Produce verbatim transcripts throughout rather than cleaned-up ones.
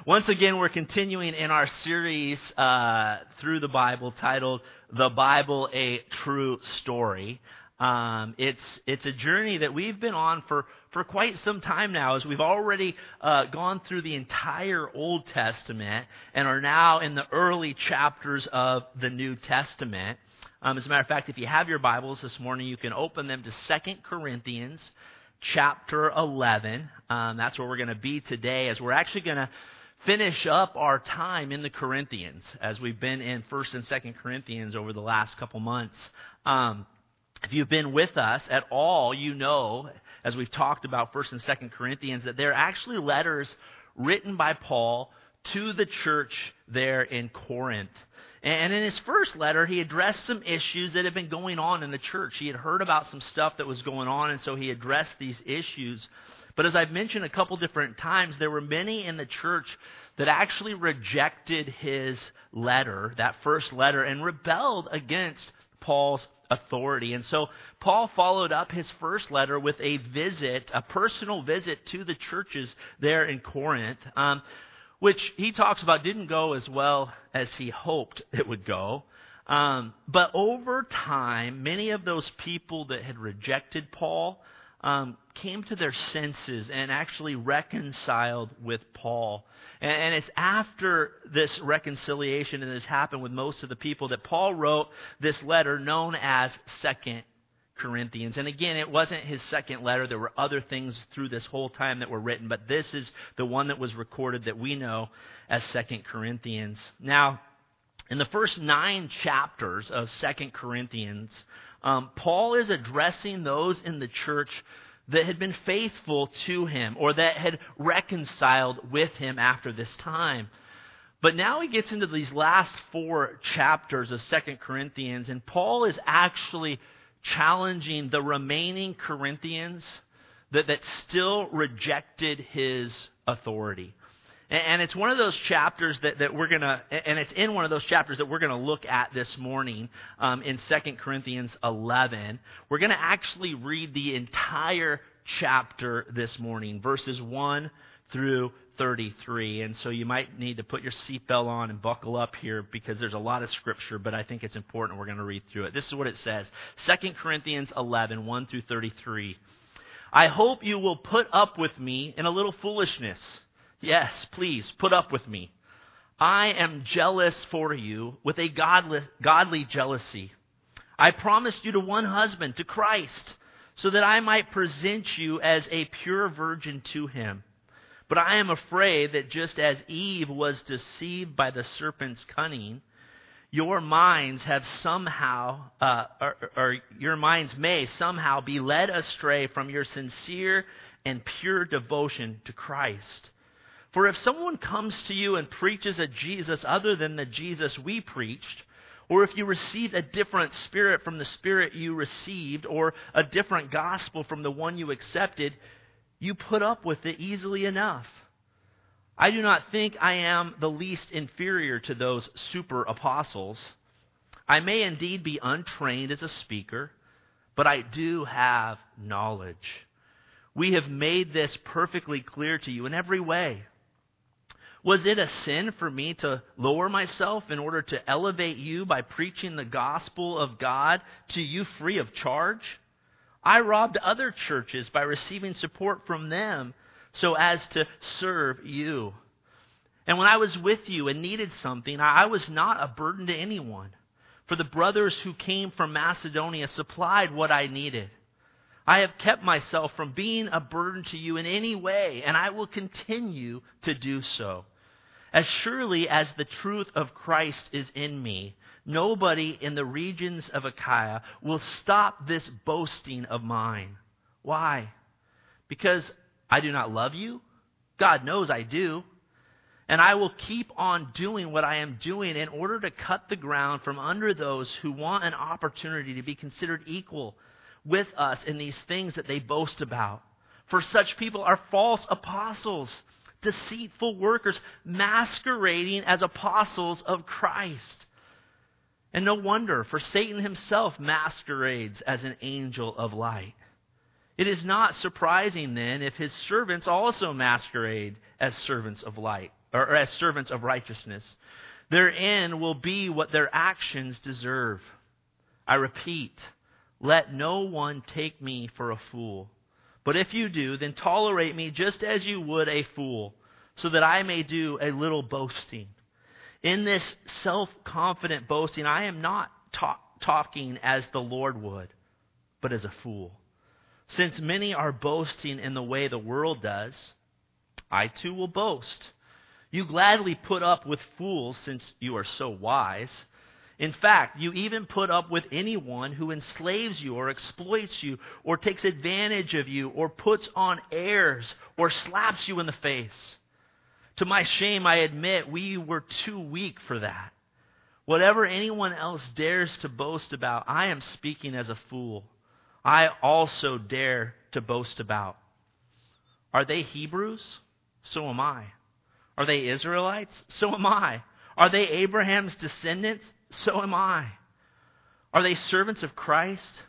Once again, we're continuing in our series uh, through the Bible titled "The Bible: A True Story." Um, it's it's a journey that we've been on for, for quite some time now, as we've already uh, gone through the entire Old Testament and are now in the early chapters of the New Testament. Um, as a matter of fact, if you have your Bibles this morning, you can open them to Second Corinthians chapter eleven. Um, that's where we're going to be today, as we're actually going to finish up our time in the Corinthians, as we've been in First and Second Corinthians over the last couple months. Um, if you've been with us at all, you know, as we've talked about First and Second Corinthians, that they're actually letters written by Paul to the church there in Corinth. And in his first letter, he addressed some issues that had been going on in the church. He had heard about some stuff that was going on, and so he addressed these issues. But as I've mentioned a couple different times, there were many in the church that actually rejected his letter, that first letter, and rebelled against Paul's authority. And so Paul followed up his first letter with a visit, a personal visit to the churches there in Corinth, um, which he talks about didn't go as well as he hoped it would go. Um, but over time, many of those people that had rejected Paul um, came to their senses and actually reconciled with Paul. And, and it's after this reconciliation and this happened with most of the people that Paul wrote this letter known as Second Corinthians. And again, it wasn't his second letter. There were other things through this whole time that were written, but this is the one that was recorded that we know as Second Corinthians. Now, in the first nine chapters of Second Corinthians, um, Paul is addressing those in the church that had been faithful to him or that had reconciled with him after this time. But now he gets into these last four chapters of Second Corinthians, and Paul is actually challenging the remaining Corinthians that, that still rejected his authority. And, and it's one of those chapters that, that we're going to, and it's in one of those chapters that we're going to look at this morning um, in Second Corinthians eleven. We're going to actually read the entire chapter this morning, verses one through thirty-three. And so you might need to put your seatbelt on and buckle up here because there's a lot of scripture, but I think it's important. We're going to read through it. This is what it says. Second Corinthians eleven, one through thirty-three. I hope you will put up with me in a little foolishness. Yes, please, put up with me. I am jealous for you with a godly, godly jealousy. I promised you to one husband, to Christ, so that I might present you as a pure virgin to him. But I am afraid that just as Eve was deceived by the serpent's cunning, your minds have somehow, uh, or, or your minds may somehow be led astray from your sincere and pure devotion to Christ. For if someone comes to you and preaches a Jesus other than the Jesus we preached, or if you received a different spirit from the spirit you received, or a different gospel from the one you accepted, you put up with it easily enough. I do not think I am the least inferior to those super apostles. I may indeed be untrained as a speaker, but I do have knowledge. We have made this perfectly clear to you in every way. Was it a sin for me to lower myself in order to elevate you by preaching the gospel of God to you free of charge? I robbed other churches by receiving support from them so as to serve you. And when I was with you and needed something, I was not a burden to anyone. For the brothers who came from Macedonia supplied what I needed. I have kept myself from being a burden to you in any way, and I will continue to do so. As surely as the truth of Christ is in me, nobody in the regions of Achaia will stop this boasting of mine. Why? Because I do not love you? God knows I do. And I will keep on doing what I am doing in order to cut the ground from under those who want an opportunity to be considered equal with us in these things that they boast about. For such people are false apostles, deceitful workers, masquerading as apostles of Christ. And no wonder, for Satan himself masquerades as an angel of light. It is not surprising then if his servants also masquerade as servants of light. or as servants of righteousness. Their end will be what their actions deserve. I repeat, let no one take me for a fool. But if you do, then tolerate me just as you would a fool, so that I may do a little boasting. In this self-confident boasting, I am not ta- talking as the Lord would, but as a fool. Since many are boasting in the way the world does, I too will boast. You gladly put up with fools since you are so wise. In fact, you even put up with anyone who enslaves you or exploits you or takes advantage of you or puts on airs or slaps you in the face. To my shame, I admit we were too weak for that. Whatever anyone else dares to boast about, I am speaking as a fool. I also dare to boast about. Are they Hebrews? So am I. Are they Israelites? So am I. Are they Abraham's descendants? So am I. Are they servants of Christ?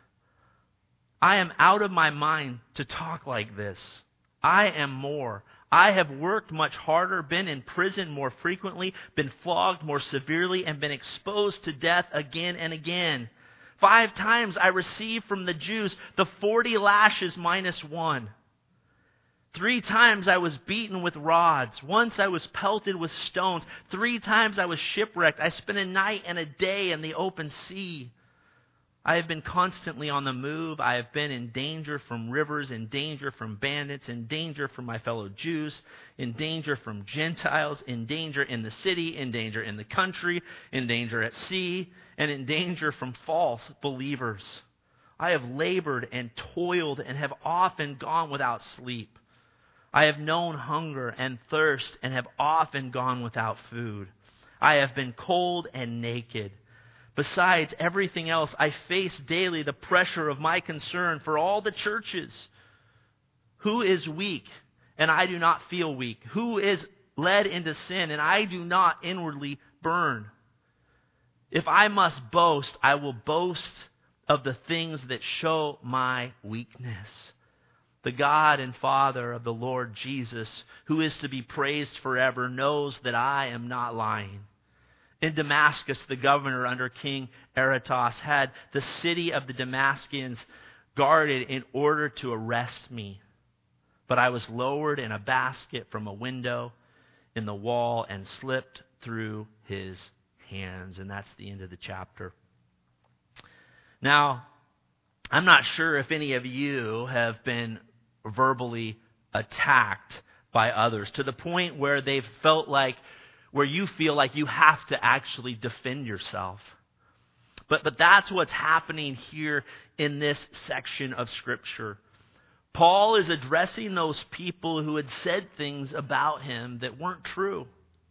I am out of my mind to talk like this. I am more. I have worked much harder, been in prison more frequently, been flogged more severely, and been exposed to death again and again. Five times I received from the Jews the forty lashes minus one. Three times I was beaten with rods. Once I was pelted with stones. Three times I was shipwrecked. I spent a night and a day in the open sea. I have been constantly on the move. I have been in danger from rivers, in danger from bandits, in danger from my fellow Jews, in danger from Gentiles, in danger in the city, in danger in the country, in danger at sea, and in danger from false believers. I have labored and toiled and have often gone without sleep. I have known hunger and thirst and have often gone without food. I have been cold and naked. Besides everything else, I face daily the pressure of my concern for all the churches. Who is weak, and I do not feel weak? Who is led into sin, and I do not inwardly burn? If I must boast, I will boast of the things that show my weakness. The God and Father of the Lord Jesus, who is to be praised forever, knows that I am not lying. In Damascus, the governor under King Aretas had the city of the Damascus guarded in order to arrest me. But I was lowered in a basket from a window in the wall and slipped through his hands. And that's the end of the chapter. Now, I'm not sure if any of you have been verbally attacked by others to the point where they've felt like where you feel like you have to actually defend yourself. But, but that's what's happening here in this section of Scripture. Paul is addressing those people who had said things about him that weren't true,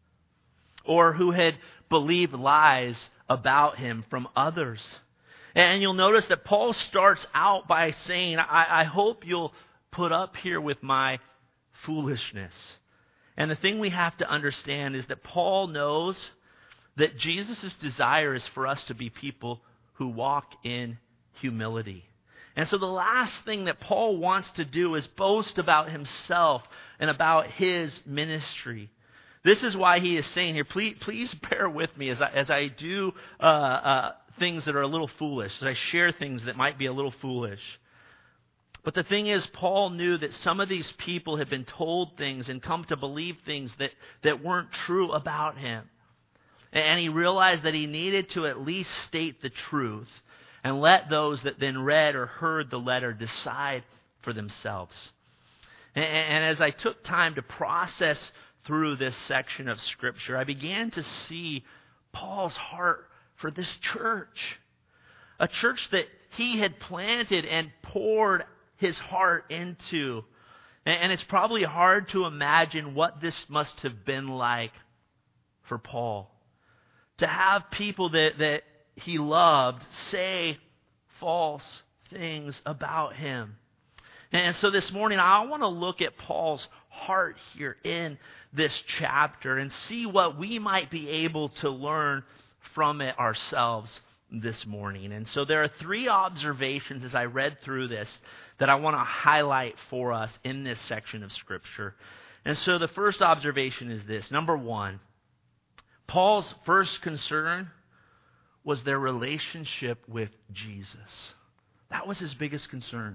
or who had believed lies about him from others. And you'll notice that Paul starts out by saying, I, I hope you'll put up here with my foolishness. And the thing we have to understand is that Paul knows that Jesus' desire is for us to be people who walk in humility. And so the last thing that Paul wants to do is boast about himself and about his ministry. This is why he is saying here, please, please bear with me as I, as I do uh, uh, things that are a little foolish, as I share things that might be a little foolish. But the thing is, Paul knew that some of these people had been told things and come to believe things that, that weren't true about him. And he realized that he needed to at least state the truth and let those that then read or heard the letter decide for themselves. And, and as I took time to process through this section of Scripture, I began to see Paul's heart for this church. A church that he had planted and poured his heart into. And it's probably hard to imagine what this must have been like for Paul. To have people that, that he loved say false things about him. And so this morning I want to look at Paul's heart here in this chapter and see what we might be able to learn from it ourselves this morning. And so there are three observations as I read through this that I want to highlight for us in this section of Scripture. And so the first observation is this. Number one, Paul's first concern was their relationship with Jesus. That was his biggest concern.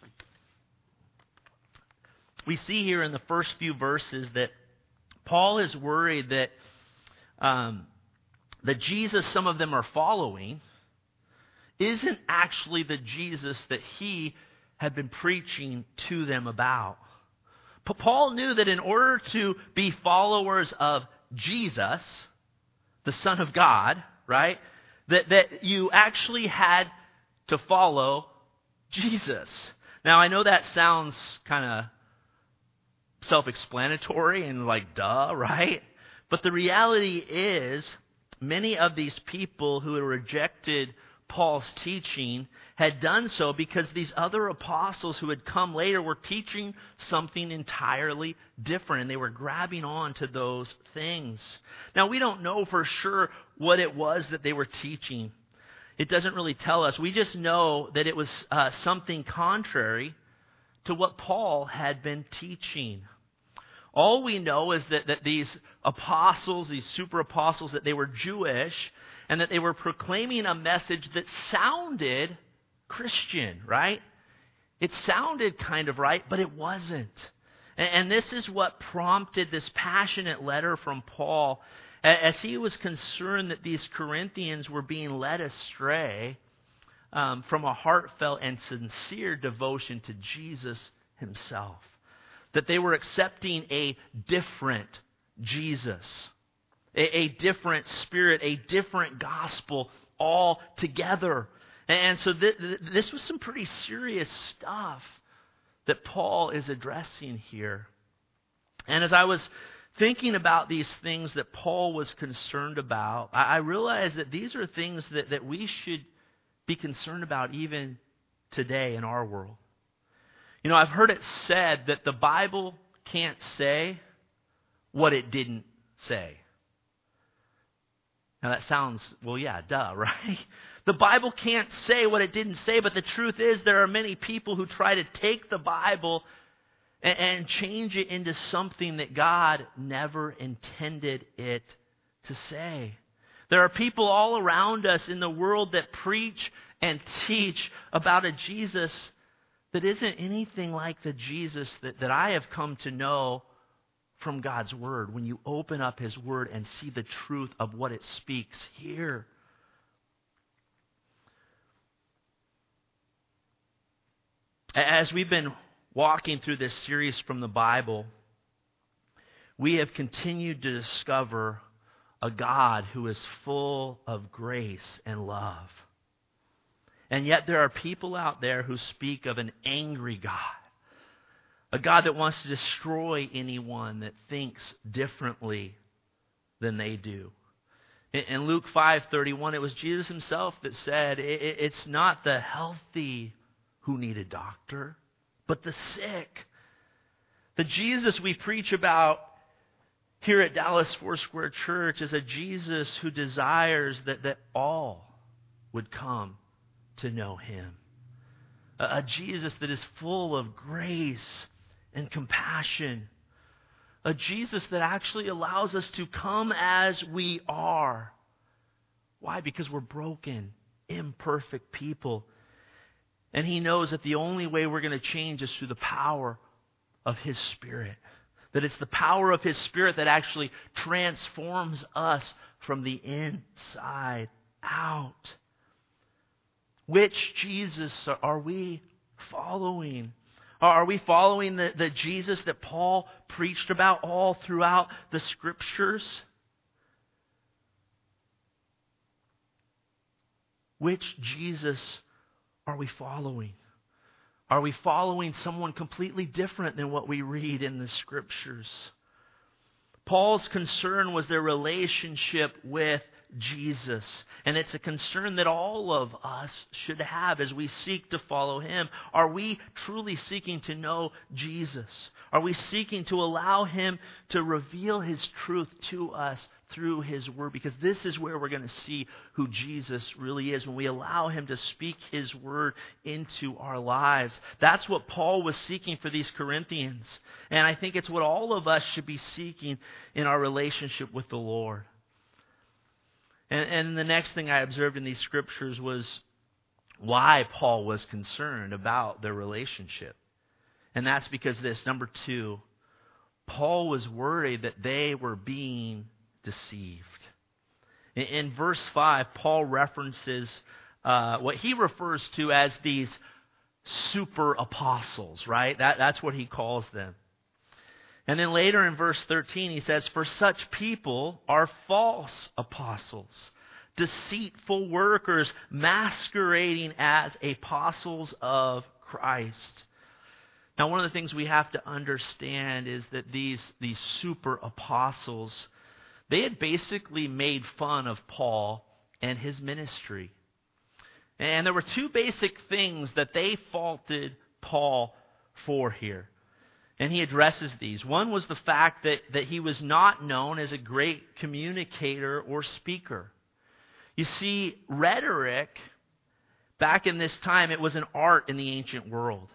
We see here in the first few verses that Paul is worried that um, the Jesus some of them are following isn't actually the Jesus that he had been preaching to them about. But Paul knew that in order to be followers of Jesus, the Son of God, right, that, that you actually had to follow Jesus. Now, I know that sounds kind of self-explanatory and like, duh, right? But the reality is, many of these people who had rejected Paul's teaching had done so because these other apostles who had come later were teaching something entirely different, and they were grabbing on to those things. Now, we don't know for sure what it was that they were teaching. It doesn't really tell us. We just know that it was uh, something contrary to what Paul had been teaching. All we know is that, that these apostles, these super apostles, that they were Jewish and that they were proclaiming a message that sounded Christian, right? It sounded kind of right, but it wasn't. And, and this is what prompted this passionate letter from Paul as he was concerned that these Corinthians were being led astray um, from a heartfelt and sincere devotion to Jesus himself. That they were accepting a different Jesus, a, a different spirit, a different gospel altogether. And so th- th- this was some pretty serious stuff that Paul is addressing here. And as I was thinking about these things that Paul was concerned about, I, I realized that these are things that, that we should be concerned about even today in our world. You know, I've heard it said that the Bible can't say what it didn't say. Now that sounds, well, yeah, duh, right? The Bible can't say what it didn't say, but the truth is there are many people who try to take the Bible and, and change it into something that God never intended it to say. There are people all around us in the world that preach and teach about a Jesus that isn't anything like the Jesus that, that I have come to know from God's Word. When you open up His Word and see the truth of what it speaks here. As we've been walking through this series from the Bible, we have continued to discover a God who is full of grace and love. And yet there are people out there who speak of an angry God. A God that wants to destroy anyone that thinks differently than they do. In Luke five thirty-one, it was Jesus himself that said, it's not the healthy who need a doctor, but the sick. The Jesus we preach about here at Dallas Foursquare Church is a Jesus who desires that, that all would come to know Him. A, a Jesus that is full of grace and compassion. A Jesus that actually allows us to come as we are. Why? Because we're broken, imperfect people. And He knows that the only way we're going to change is through the power of His Spirit. That it's the power of His Spirit that actually transforms us from the inside out. Which Jesus are we following? Are we following the, the Jesus that Paul preached about all throughout the Scriptures? Which Jesus are we following? Are we following someone completely different than what we read in the Scriptures? Paul's concern was their relationship with Jesus. And it's a concern that all of us should have as we seek to follow Him. Are we truly seeking to know Jesus? Are we seeking to allow Him to reveal His truth to us through His Word? Because this is where we're going to see who Jesus really is, when we allow Him to speak His Word into our lives. That's what Paul was seeking for these Corinthians. And I think it's what all of us should be seeking in our relationship with the Lord. And, and the next thing I observed in these scriptures was why Paul was concerned about their relationship. And that's because this, number two, Paul was worried that they were being deceived. In, in verse five, Paul references uh, what he refers to as these super apostles, right? That, that's what he calls them. And then later in verse thirteen, he says, "For such people are false apostles, deceitful workers, masquerading as apostles of Christ." Now, one of the things we have to understand is that these, these super apostles, they had basically made fun of Paul and his ministry. And there were two basic things that they faulted Paul for here. And he addresses these. One was the fact that, that he was not known as a great communicator or speaker. You see, rhetoric, back in this time, it was an art in the ancient world.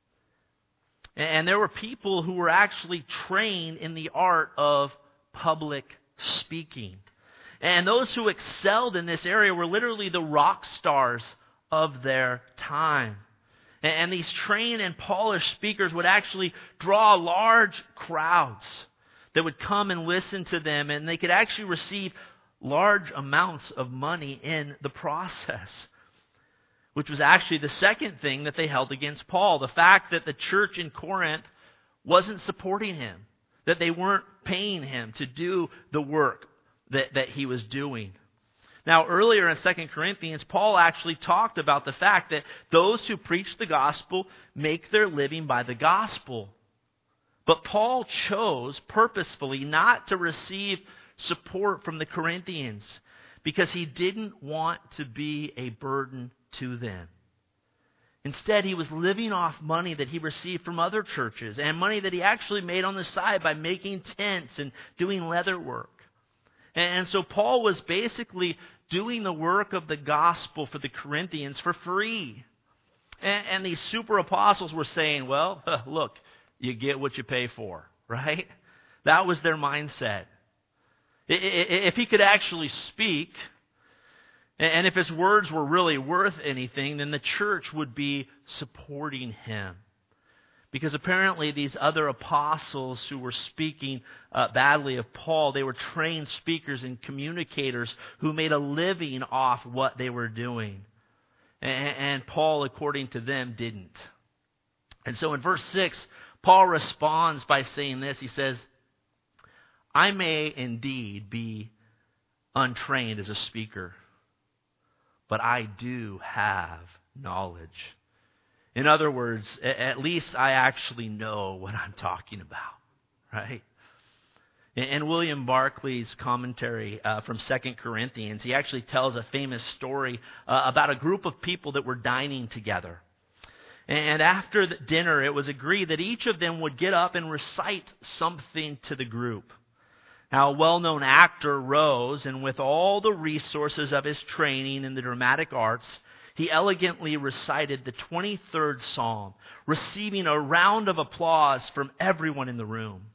And there were people who were actually trained in the art of public speaking. And those who excelled in this area were literally the rock stars of their time. And these trained and polished speakers would actually draw large crowds that would come and listen to them, and they could actually receive large amounts of money in the process, which was actually the second thing that they held against Paul. The fact that the church in Corinth wasn't supporting him, that they weren't paying him to do the work that, that he was doing. Now, earlier in Second Corinthians, Paul actually talked about the fact that those who preach the gospel make their living by the gospel. But Paul chose purposefully not to receive support from the Corinthians because he didn't want to be a burden to them. Instead, he was living off money that he received from other churches and money that he actually made on the side by making tents and doing leather work. And so Paul was basically doing the work of the gospel for the Corinthians for free. And, and these super apostles were saying, well, look, you get what you pay for, right? That was their mindset. If he could actually speak, and if his words were really worth anything, then the church would be supporting him. Because apparently these other apostles who were speaking uh, badly of Paul, they were trained speakers and communicators who made a living off what they were doing. And, and Paul, according to them, didn't. And so in verse six, Paul responds by saying this. He says, "I may indeed be untrained as a speaker, but I do have knowledge." In other words, at least I actually know what I'm talking about, right? In William Barclay's commentary uh, from Second Corinthians, he actually tells a famous story uh, about a group of people that were dining together. And after the dinner, it was agreed that each of them would get up and recite something to the group. Now, a well-known actor rose, and with all the resources of his training in the dramatic arts, he elegantly recited the twenty-third Psalm, receiving a round of applause from everyone in the room.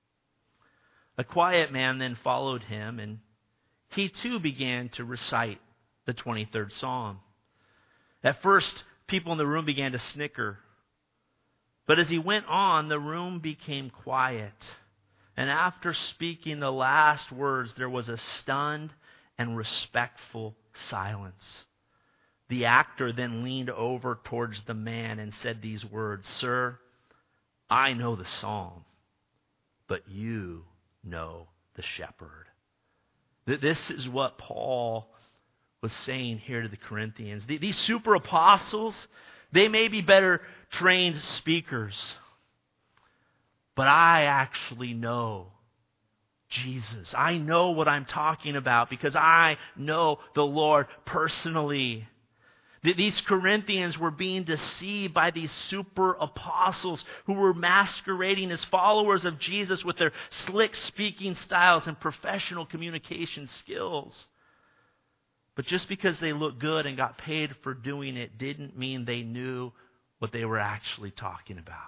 A quiet man then followed him, and he too began to recite the twenty-third Psalm. At first, people in the room began to snicker. But as he went on, the room became quiet. And after speaking the last words, there was a stunned and respectful silence. The actor then leaned over towards the man and said these words, "Sir, I know the psalm, but you know the shepherd." This is what Paul was saying here to the Corinthians. These super apostles, they may be better trained speakers, but I actually know Jesus. I know what I'm talking about because I know the Lord personally. These Corinthians were being deceived by these super apostles who were masquerading as followers of Jesus with their slick speaking styles and professional communication skills. But just because they looked good and got paid for doing it didn't mean they knew what they were actually talking about.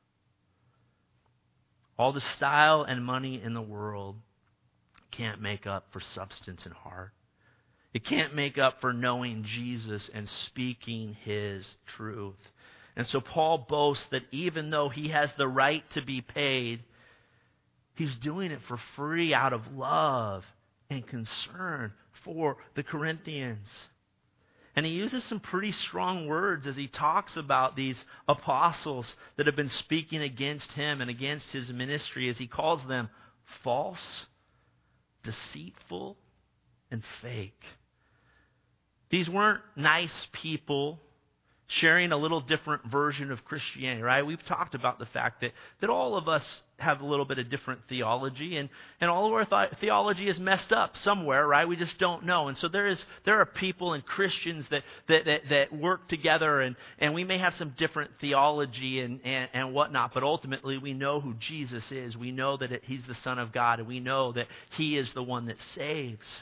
All the style and money in the world can't make up for substance and heart. It can't make up for knowing Jesus and speaking His truth. And so Paul boasts that even though he has the right to be paid, he's doing it for free out of love and concern for the Corinthians. And he uses some pretty strong words as he talks about these apostles that have been speaking against him and against his ministry, as he calls them false, deceitful, and fake. These weren't nice people sharing a little different version of Christianity, right? We've talked about the fact that, that all of us have a little bit of different theology, and, and all of our th- theology is messed up somewhere, right? We just don't know. And so there is there are people and Christians that that, that, that work together, and, and we may have some different theology and, and, and whatnot, but ultimately we know who Jesus is. We know that it, He's the Son of God, and we know that He is the one that saves.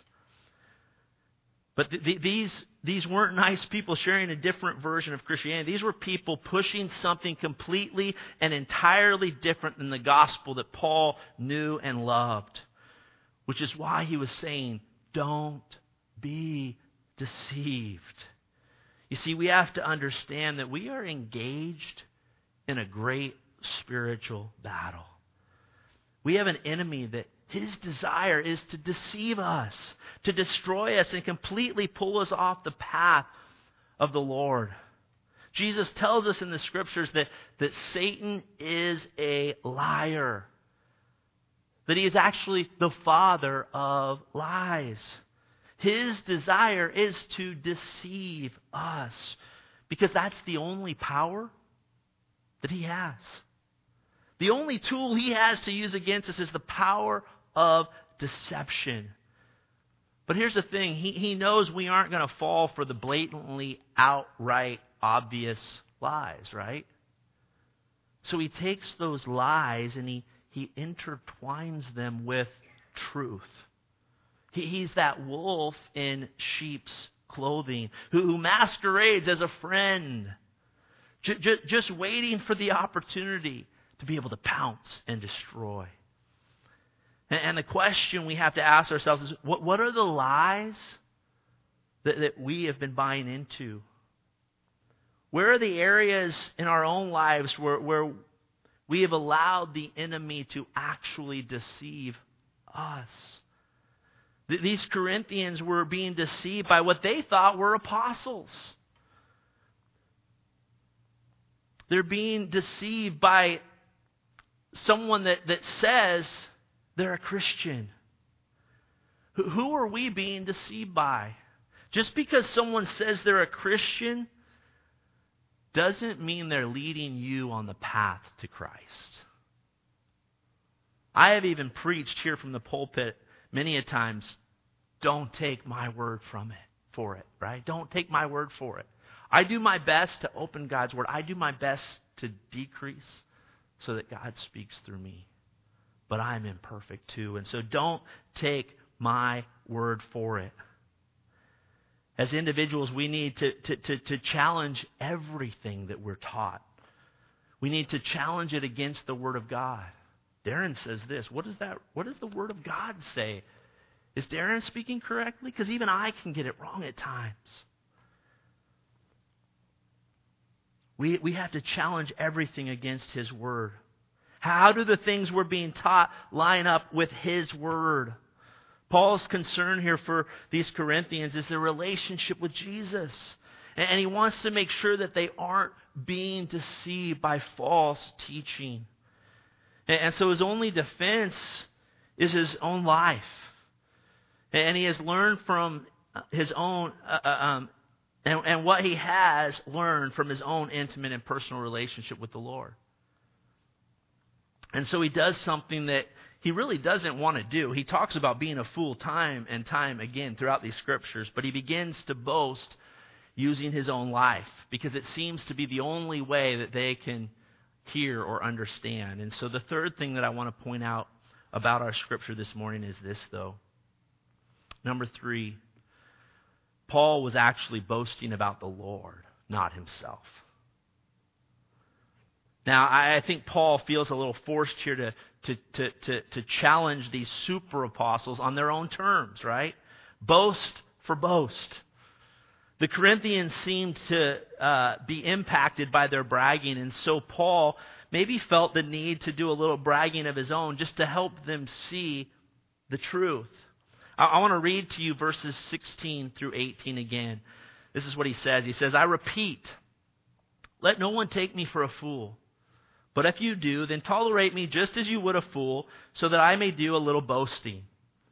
But th- th- these these weren't nice people sharing a different version of Christianity. These were people pushing something completely and entirely different than the gospel that Paul knew and loved. Which is why he was saying, don't be deceived. You see, we have to understand that we are engaged in a great spiritual battle. We have an enemy that his desire is to deceive us, to destroy us, and completely pull us off the path of the Lord. Jesus tells us in the Scriptures that, that Satan is a liar, that he is actually the father of lies. His desire is to deceive us because that's the only power that he has. The only tool he has to use against us is the power of deception. But here's the thing. He, he knows we aren't going to fall for the blatantly outright obvious lies, right? So he takes those lies and he, he intertwines them with truth. He, he's that wolf in sheep's clothing who, who masquerades as a friend, j- j- just waiting for the opportunity to be able to pounce and destroy. And the question we have to ask ourselves is, what, what are the lies that, that we have been buying into? Where are the areas in our own lives where, where we have allowed the enemy to actually deceive us? Th- these Corinthians were being deceived by what they thought were apostles. They're being deceived by someone that, that says they're a Christian. Who, who are we being deceived by? Just because someone says they're a Christian doesn't mean they're leading you on the path to Christ. I have even preached here from the pulpit many a times, don't take my word from it, for it, right? Don't take my word for it. I do my best to open God's word. I do my best to decrease so that God speaks through me. But I'm imperfect too. And so don't take my word for it. As individuals, we need to, to, to, to challenge everything that we're taught. We need to challenge it against the Word of God. Darren says this. What does that? What does the Word of God say? Is Darren speaking correctly? Because even I can get it wrong at times. We, we have to challenge everything against His Word. How do the things we're being taught line up with His Word? Paul's concern here for these Corinthians is their relationship with Jesus. And he wants to make sure that they aren't being deceived by false teaching. And so his only defense is his own life. And he has learned from his own, uh, um, and, and what he has learned from his own intimate and personal relationship with the Lord. And so he does something that he really doesn't want to do. He talks about being a fool time and time again throughout these scriptures, but he begins to boast using his own life because it seems to be the only way that they can hear or understand. And so the third thing that I want to point out about our scripture this morning is this, though. Number three, Paul was actually boasting about the Lord, not himself. Now, I think Paul feels a little forced here to, to, to, to, to challenge these super apostles on their own terms, right? Boast for boast. The Corinthians seemed to uh, be impacted by their bragging, and so Paul maybe felt the need to do a little bragging of his own just to help them see the truth. I, I want to read to you verses sixteen through eighteen again. This is what he says. He says, I repeat, let no one take me for a fool. But if you do, then tolerate me just as you would a fool, so that I may do a little boasting.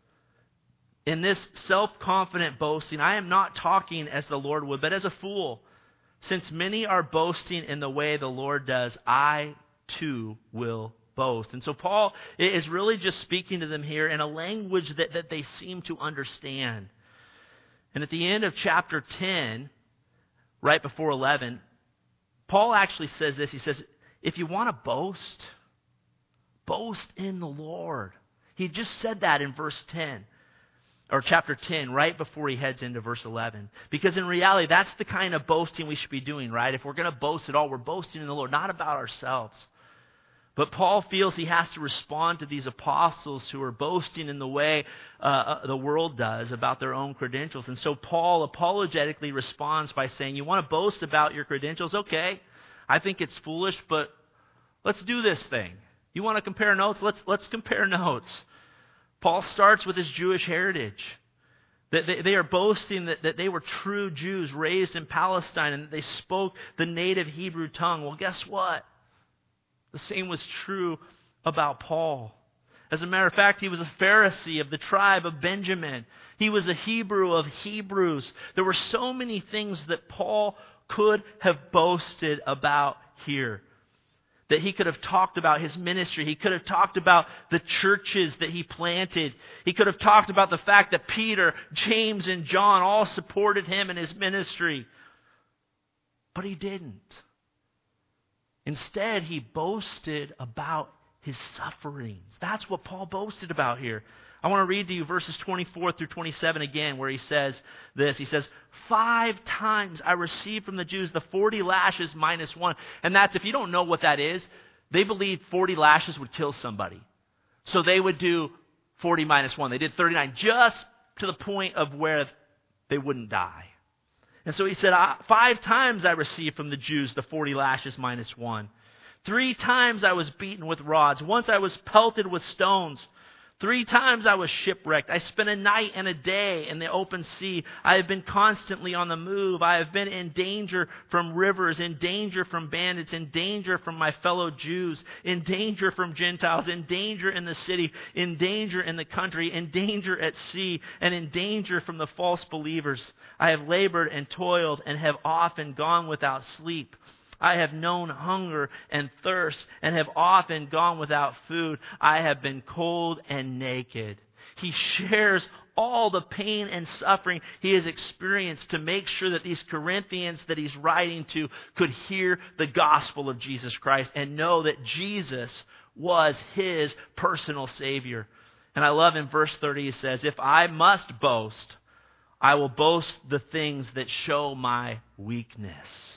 In this self-confident boasting, I am not talking as the Lord would, but as a fool. Since many are boasting in the way the Lord does, I too will boast. And so Paul is really just speaking to them here in a language that, that they seem to understand. And at the end of chapter ten, right before eleven, Paul actually says this. He says, if you want to boast, boast in the Lord. He just said that in verse ten. Or chapter ten, right before he heads into verse eleven. Because in reality, that's the kind of boasting we should be doing, right? If we're going to boast at all, we're boasting in the Lord, not about ourselves. But Paul feels he has to respond to these apostles who are boasting in the way uh, the world does about their own credentials. And so Paul apologetically responds by saying, you want to boast about your credentials? Okay, I think it's foolish, but let's do this thing. You want to compare notes? Let's, let's compare notes. Paul starts with his Jewish heritage. That they, they are boasting that, that they were true Jews raised in Palestine and that they spoke the native Hebrew tongue. Well, guess what? The same was true about Paul. As a matter of fact, he was a Pharisee of the tribe of Benjamin. He was a Hebrew of Hebrews. There were so many things that Paul could have boasted about here. That he could have talked about his ministry. He could have talked about the churches that he planted. He could have talked about the fact that Peter, James, and John all supported him in his ministry. But he didn't. Instead, he boasted about his sufferings. That's what Paul boasted about here. I want to read to you verses twenty-four through twenty-seven again, where he says this. He says, five times I received from the Jews the forty lashes minus one. And that's, if you don't know what that is, they believed forty lashes would kill somebody. So they would do forty minus one. They did thirty-nine, just to the point of where they wouldn't die. And so he said, five times I received from the Jews the forty lashes minus one. Three times I was beaten with rods. Once I was pelted with stones. Three times I was shipwrecked. I spent a night and a day in the open sea. I have been constantly on the move. I have been in danger from rivers, in danger from bandits, in danger from my fellow Jews, in danger from Gentiles, in danger in the city, in danger in the country, in danger at sea, and in danger from the false believers. I have labored and toiled and have often gone without sleep. I have known hunger and thirst and have often gone without food. I have been cold and naked. He shares all the pain and suffering he has experienced to make sure that these Corinthians that he's writing to could hear the gospel of Jesus Christ and know that Jesus was his personal Savior. And I love in verse thirty, he says, if I must boast, I will boast the things that show my weakness.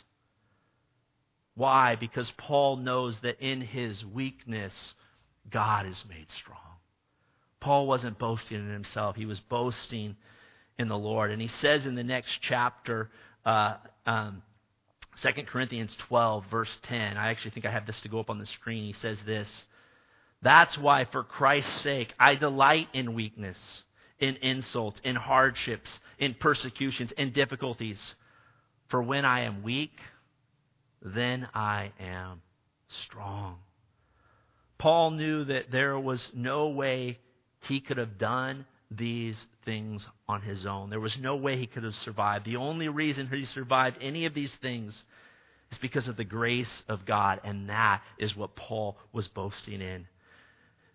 Why? Because Paul knows that in his weakness, God is made strong. Paul wasn't boasting in himself. He was boasting in the Lord. And he says in the next chapter, uh, um, Second Corinthians twelve, verse ten, I actually think I have this to go up on the screen. He says this, that's why for Christ's sake, I delight in weakness, in insults, in hardships, in persecutions, in difficulties. For when I am weak, then I am strong. Paul knew that there was no way he could have done these things on his own. There was no way he could have survived. The only reason he survived any of these things is because of the grace of God, and that is what Paul was boasting in.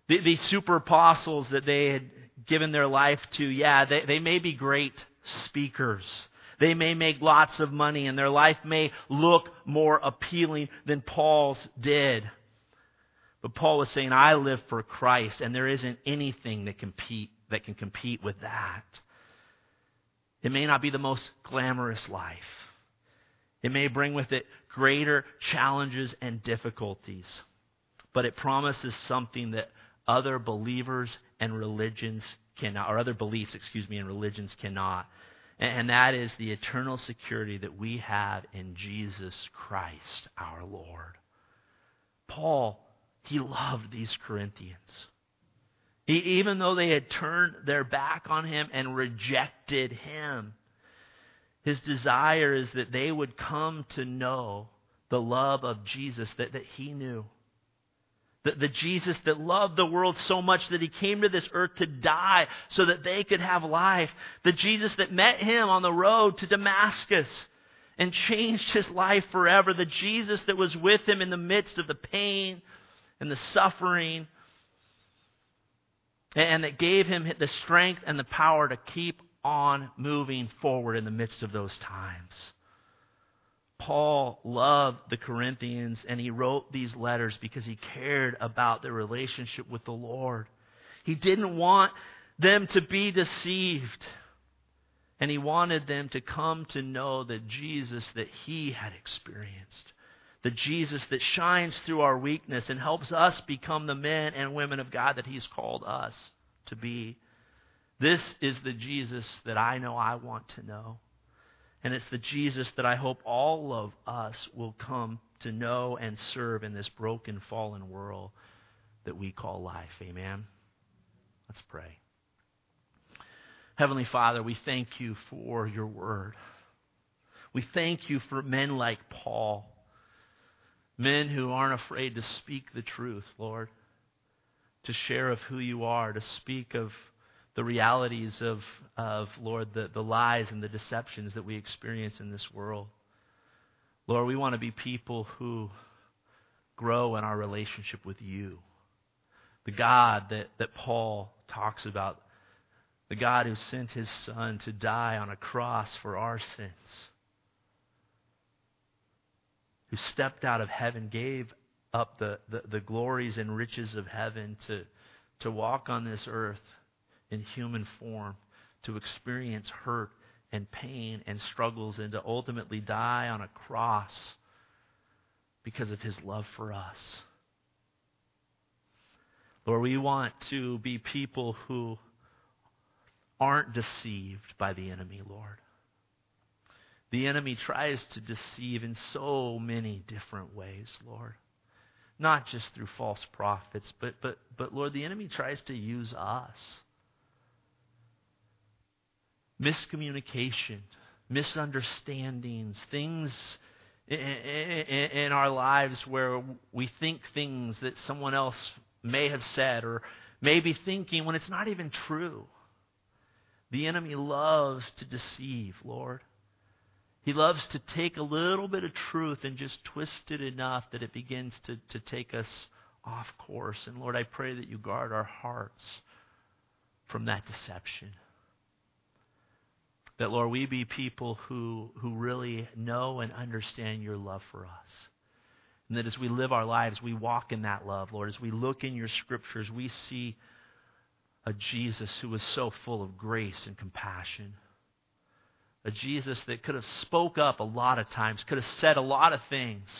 The, these super apostles that they had given their life to, yeah, they, they may be great speakers. They may make lots of money, and their life may look more appealing than Paul's did. But Paul was saying, I live for Christ, and there isn't anything that compete that can compete with that. It may not be the most glamorous life. It may bring with it greater challenges and difficulties. But it promises something that other believers and religions cannot, or other beliefs, excuse me, and religions cannot. And that is the eternal security that we have in Jesus Christ, our Lord. Paul, he loved these Corinthians. He, even though they had turned their back on him and rejected him, his desire is that they would come to know the love of Jesus that, that he knew. The, the Jesus that loved the world so much that he came to this earth to die so that they could have life. The Jesus that met him on the road to Damascus and changed his life forever. The Jesus that was with him in the midst of the pain and the suffering, and that gave him the strength and the power to keep on moving forward in the midst of those times. Paul loved the Corinthians, and he wrote these letters because he cared about their relationship with the Lord. He didn't want them to be deceived, and he wanted them to come to know the Jesus that he had experienced. The Jesus that shines through our weakness and helps us become the men and women of God that he's called us to be. This is the Jesus that I know I want to know. And it's the Jesus that I hope all of us will come to know and serve in this broken, fallen world that we call life. Amen? Let's pray. Heavenly Father, we thank you for your word. We thank you for men like Paul. Men who aren't afraid to speak the truth, Lord. To share of who you are. To speak of the realities of, of Lord, the, the lies and the deceptions that we experience in this world. Lord, we want to be people who grow in our relationship with you. The God that, that Paul talks about. The God who sent his Son to die on a cross for our sins. Who stepped out of heaven, gave up the, the, the glories and riches of heaven to, to walk on this earth in human form, to experience hurt and pain and struggles, and to ultimately die on a cross because of his love for us. Lord, we want to be people who aren't deceived by the enemy, Lord. The enemy tries to deceive in so many different ways, Lord. Not just through false prophets, but, but, but Lord, the enemy tries to use us. Miscommunication, misunderstandings, things in, in, in our lives where we think things that someone else may have said or may be thinking when it's not even true. The enemy loves to deceive, Lord. He loves to take a little bit of truth and just twist it enough that it begins to, to take us off course. And Lord, I pray that you guard our hearts from that deception. That, Lord, we be people who, who really know and understand your love for us. And that as we live our lives, we walk in that love, Lord. As we look in your scriptures, we see a Jesus who was so full of grace and compassion. A Jesus that could have spoke up a lot of times, could have said a lot of things.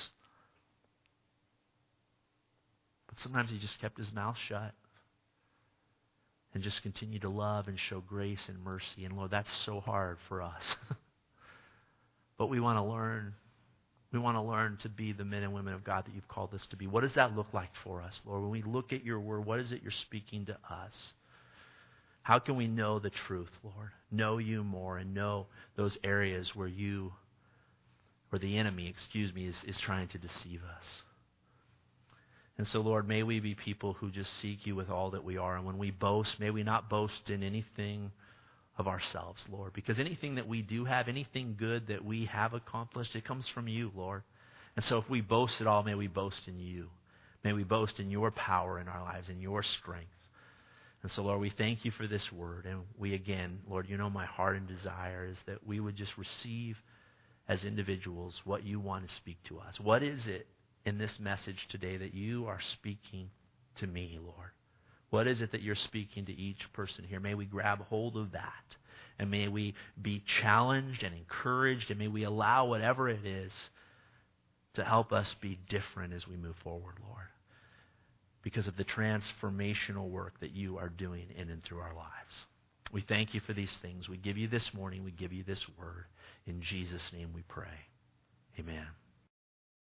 But sometimes he just kept his mouth shut and just continued to love and show grace and mercy. And Lord, that's so hard for us. But we want to learn. We want to learn to be the men and women of God that you've called us to be. What does that look like for us, Lord? When we look at your word, what is it you're speaking to us? How can we know the truth, Lord? Know you more and know those areas where you, where the enemy, excuse me, is, is trying to deceive us. And so, Lord, may we be people who just seek you with all that we are. And when we boast, may we not boast in anything of ourselves, Lord. Because anything that we do have, anything good that we have accomplished, it comes from you, Lord. And so if we boast at all, may we boast in you. May we boast in your power in our lives, in your strength. And so, Lord, we thank you for this word. And we again, Lord, you know my heart and desire is that we would just receive as individuals what you want to speak to us. What is it in this message today that you are speaking to me, Lord? What is it that you're speaking to each person here? May we grab hold of that. And may we be challenged and encouraged. And may we allow whatever it is to help us be different as we move forward, Lord, because of the transformational work that you are doing in and through our lives. We thank you for these things. We give you this morning. We give you this word. In Jesus' name we pray. Amen.